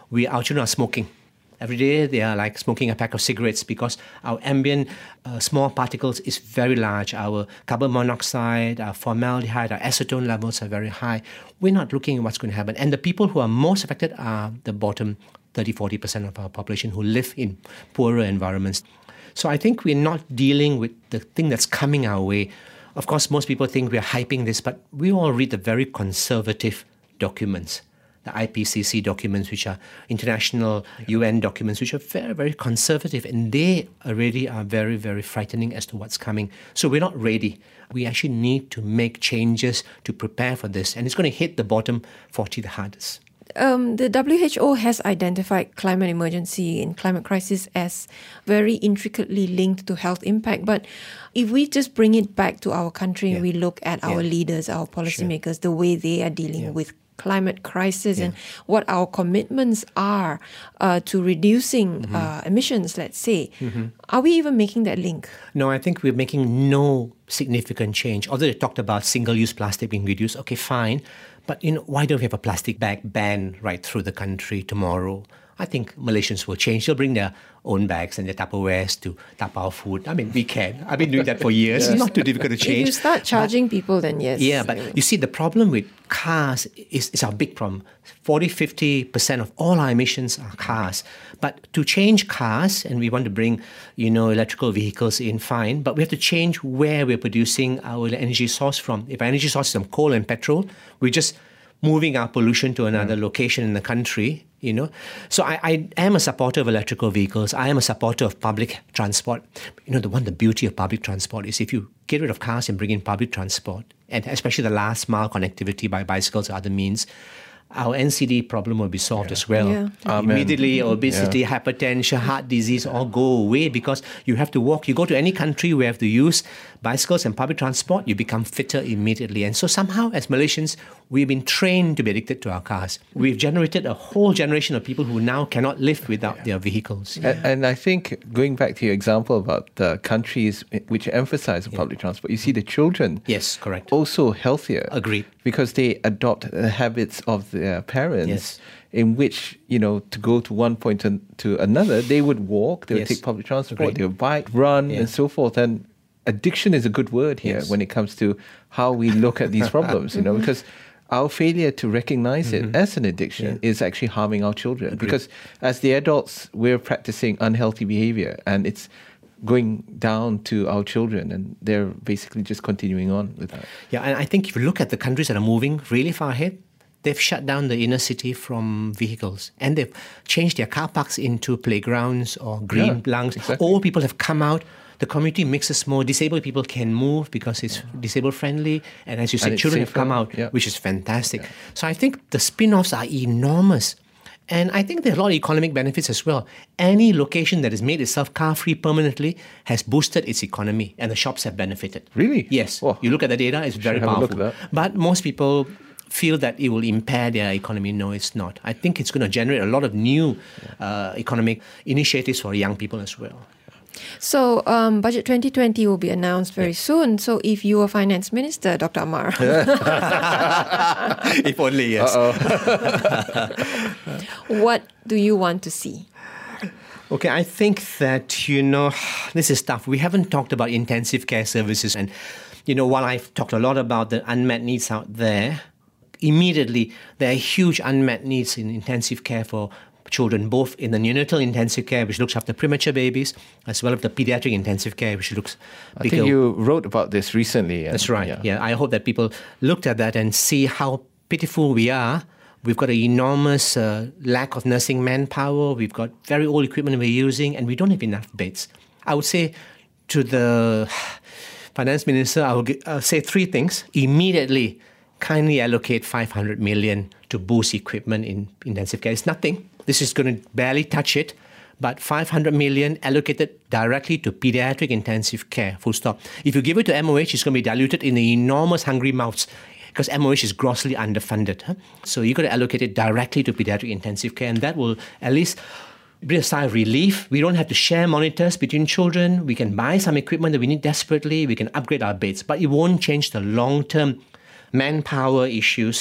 we our children are smoking. Every day they are like smoking a pack of cigarettes because our ambient uh, small particles is very large. Our carbon monoxide, our formaldehyde, our acetone levels are very high. We're not looking at what's going to happen. And the people who are most affected are the bottom thirty to forty percent of our population who live in poorer environments. So I think we're not dealing with the thing that's coming our way. Of course, most people think we're hyping this, but we all read the very conservative documents. The I P C C documents, which are international yeah. U N documents, which are very, very conservative. And they already are very, very frightening as to what's coming. So we're not ready. We actually need to make changes to prepare for this. And it's going to hit the bottom forty the hardest. Um, the W H O has identified climate emergency and climate crisis as very intricately linked to health impact. But if we just bring it back to our country, yeah. we look at our yeah. leaders, our policymakers, sure. the way they are dealing yeah. with climate crisis yeah. and what our commitments are uh, to reducing mm-hmm. uh, emissions, let's say. Mm-hmm. Are we even making that link? No, I think we're making no significant change. Although they talked about single-use plastic being reduced, okay, fine. But you know, why don't we have a plastic bag ban right through the country tomorrow? I think Malaysians will change. They'll bring their own bags and their Tupperwares to tapao food. I mean, we can. I've been doing that for years. It's not too difficult to change. If you start charging but, people, then yes. Yeah, but you see, the problem with cars is, is our big problem. forty to fifty percent of all our emissions are cars. But to change cars, and we want to bring, you know, electrical vehicles in, fine, but we have to change where we're producing our energy source from. If our energy source is from coal and petrol, we're just moving our pollution to another mm. location in the country, you know. So I, I am a supporter of electrical vehicles. I am a supporter of public transport. You know, the one, the beauty of public transport is if you get rid of cars and bring in public transport, and especially the last mile connectivity by bicycles or other means, our N C D problem will be solved yeah. as well. Yeah. Immediately, obesity, yeah. hypertension, heart disease all go away because you have to walk. You go to any country where you have to use bicycles and public transport, you become fitter immediately. And so somehow, as Malaysians, we've been trained to be addicted to our cars. We've generated a whole generation of people who now cannot live without yeah. their vehicles. Yeah. And, and I think, going back to your example about the countries which emphasize yeah. public transport, you see the children yes, correct. also healthier. Agreed. Because they adopt the habits of their parents, yes. in which, you know, to go to one point to, to another, they would walk, they would yes. take public transport, Agreed. They would bike, run, yeah. and so forth. And addiction is a good word here yes. when it comes to how we look at these problems, you know, because our failure to recognize mm-hmm. it as an addiction yeah. is actually harming our children. Agreed. Because as the adults, we're practicing unhealthy behavior, and it's going down to our children, and they're basically just continuing on with that. Yeah, and I think if you look at the countries that are moving really far ahead, they've shut down the inner city from vehicles, and they've changed their car parks into playgrounds or green yeah, lungs. Exactly. All people have come out. The community mixes more. Disabled people can move because it's disabled friendly. And as you said, children have come out, yeah. which is fantastic. Yeah. So I think the spin-offs are enormous. And I think there are a lot of economic benefits as well. Any location that has made itself car-free permanently has boosted its economy, and the shops have benefited. Really? Yes. Oh. You look at the data, it's very powerful. But most people feel that it will impair their economy. No, it's not. I think it's going to generate a lot of new uh, economic initiatives for young people as well. So, um, Budget twenty twenty will be announced very yeah. soon. So, if you were Finance Minister, Doctor Amar. If only, yes. What do you want to see? Okay, I think that, you know, this is tough. We haven't talked about intensive care services. And, you know, while I've talked a lot about the unmet needs out there, immediately there are huge unmet needs in intensive care for children, both in the neonatal intensive care, which looks after premature babies, as well as the pediatric intensive care, which looks bigger. I think you wrote about this recently. That's right. Yeah. yeah, I hope that people looked at that and see how pitiful we are. We've got an enormous uh, lack of nursing manpower. We've got very old equipment we're using, and we don't have enough beds. I would say to the Finance Minister, I will uh, say three things. Immediately, kindly allocate five hundred million to boost equipment in intensive care. It's nothing. This is going to barely touch it, but five hundred million allocated directly to pediatric intensive care, full stop. If you give it to M O H, it's going to be diluted in the enormous hungry mouths because M O H is grossly underfunded. Huh? So you've got to allocate it directly to pediatric intensive care, and that will at least bring a sigh of relief. We don't have to share monitors between children. We can buy some equipment that we need desperately. We can upgrade our beds, but it won't change the long-term manpower issues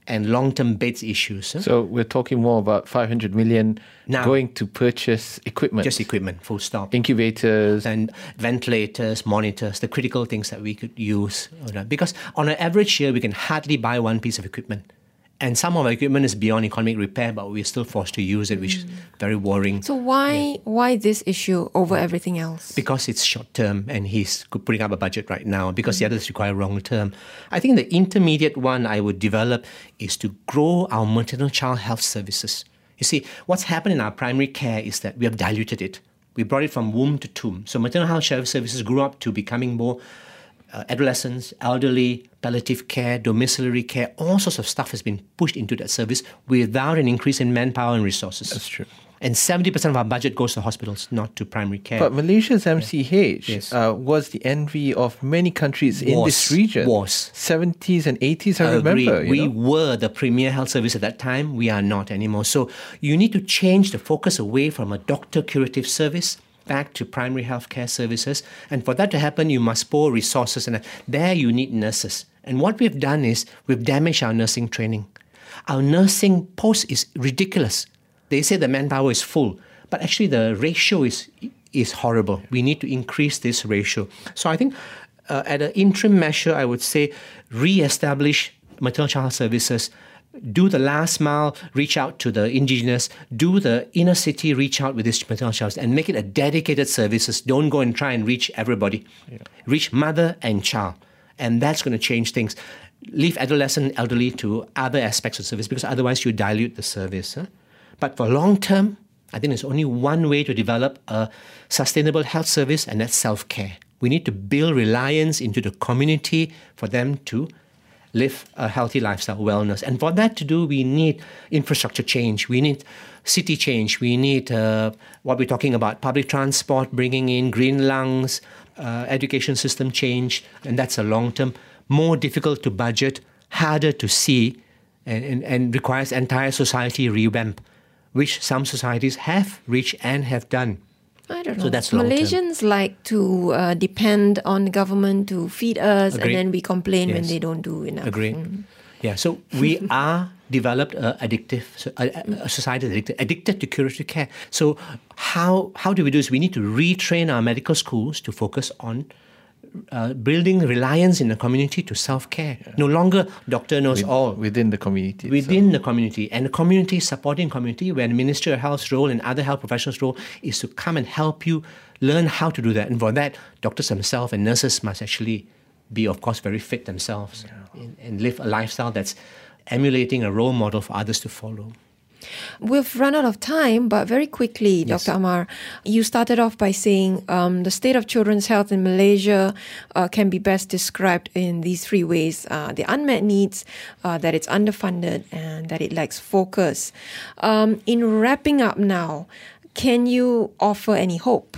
and long-term beds issues. Huh? So we're talking more about five hundred million now, going to purchase equipment. Just equipment, full stop. Incubators. And ventilators, monitors, the critical things that we could use. Because on an average year, we can hardly buy one piece of equipment. And some of our equipment is beyond economic repair, but we're still forced to use it, which is very worrying. So why yeah. why this issue over everything else? Because it's short term, and he's putting up a budget right now, because mm. the others require long term. I think the intermediate one I would develop is to grow our maternal child health services. You see, what's happened in our primary care is that we have diluted it. We brought it from womb to tomb. So maternal health services grew up to becoming more Uh, adolescents, elderly, palliative care, domiciliary care, all sorts of stuff has been pushed into that service without an increase in manpower and resources. That's true. And seventy percent of our budget goes to hospitals, not to primary care. But Malaysia's M C H yes. uh, was the envy of many countries was, in this region. Was. seventies and eighties, I, I remember. Agree. We know? were the premier health service at that time. We are not anymore. So you need to change the focus away from a doctor curative service back to primary healthcare services. And for that to happen, you must pour resources. And there you need nurses. And what we've done is we've damaged our nursing training. Our nursing post is ridiculous. They say the manpower is full, but actually the ratio is is horrible. We need to increase this ratio. So I think uh, at an interim measure, I would say re-establish maternal child services, do the last mile, reach out to the indigenous, do the inner city, reach out with this maternal child, and make it a dedicated services. Don't go and try and reach everybody. Yeah. Reach mother and child. And that's going to change things. Leave adolescent, elderly to other aspects of service, because otherwise you dilute the service. Huh? But for long term, I think there's only one way to develop a sustainable health service, and that's self-care. We need to build reliance into the community for them to live a healthy lifestyle, wellness. And for that to do, we need infrastructure change. We need city change. We need uh, what we're talking about, public transport, bringing in green lungs, uh, education system change. And that's a long-term, more difficult to budget, harder to see, and, and, and requires entire society revamp, which some societies have reached and have done. I don't know. So that's Malaysians like to uh, depend on the government to feed us, Agreed. and then we complain yes. when they don't do enough. Agreed. Mm. Yeah, so we are developed a addictive a, a society addicted, addicted to curative care. So how how do we do this? We need to retrain our medical schools to focus on Uh, building reliance in the community to self-care. Yeah. No longer doctor knows With, all. Within the community. Within itself. the community. And the community, supporting community, where the Ministry of Health's role and other health professionals' role is to come and help you learn how to do that. And for that, doctors themselves and nurses must actually be, of course, very fit themselves yeah. and, and live a lifestyle that's emulating a role model for others to follow. We've run out of time, but very quickly, Yes. Doctor Amar, you started off by saying um, the state of children's health in Malaysia uh, can be best described in these three ways. Uh, the unmet needs, uh, that it's underfunded, and that it lacks focus. Um, in wrapping up now, can you offer any hope?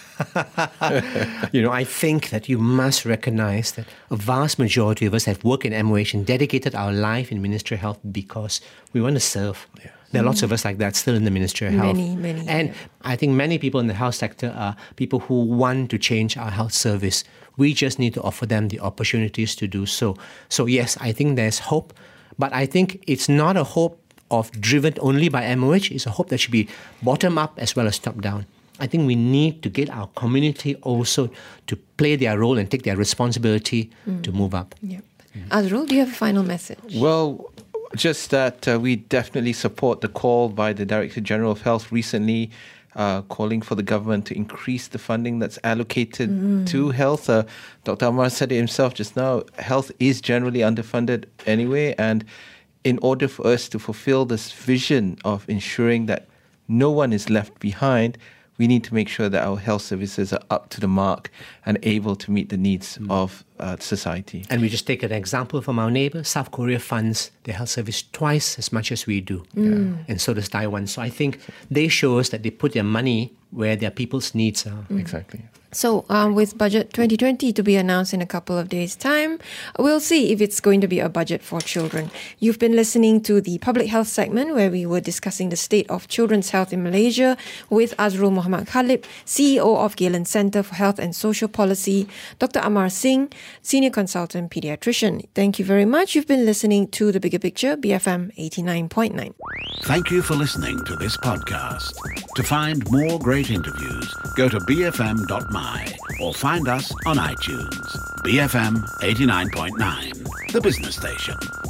You know, I think that you must recognize that a vast majority of us have worked in M O H and dedicated our life in Ministry of Health because we want to serve. Yeah. There are lots of us like that still in the Ministry of Health. Many, many. And yeah. I think many people in the health sector are people who want to change our health service. We just need to offer them the opportunities to do so. So yes, I think there's hope, but I think it's not a hope of driven only by M O H. It's a hope that should be bottom up as well as top down. I think we need to get our community also to play their role and take their responsibility mm. to move up. Yep. Mm. Azrul, do you have a final message? Well, just that uh, we definitely support the call by the Director General of Health recently, uh, calling for the government to increase the funding that's allocated mm. to health. Uh, Doctor Amar said it himself just now, health is generally underfunded anyway, and in order for us to fulfill this vision of ensuring that no one is left behind, we need to make sure that our health services are up to the mark and able to meet the needs mm. of uh, society. And we just take an example from our neighbor. South Korea funds their health service twice as much as we do. Mm. Yeah. And so does Taiwan. So I think they show us that they put their money where their people's needs are. Mm. Exactly. So um, with Budget twenty twenty to be announced in a couple of days' time, we'll see if it's going to be a budget for children. You've been listening to the Public Health segment where we were discussing the state of children's health in Malaysia with Azrul Mohamad Khalib, C E O of Galen Centre for Health and Social Policy, Doctor Amar Singh, Senior Consultant Pediatrician. Thank you very much. You've been listening to The Bigger Picture, B F M eighty-nine point nine. Thank you for listening to this podcast. To find more great interviews, go to b f m dot m y or find us on iTunes. B F M eighty-nine point nine, the business station.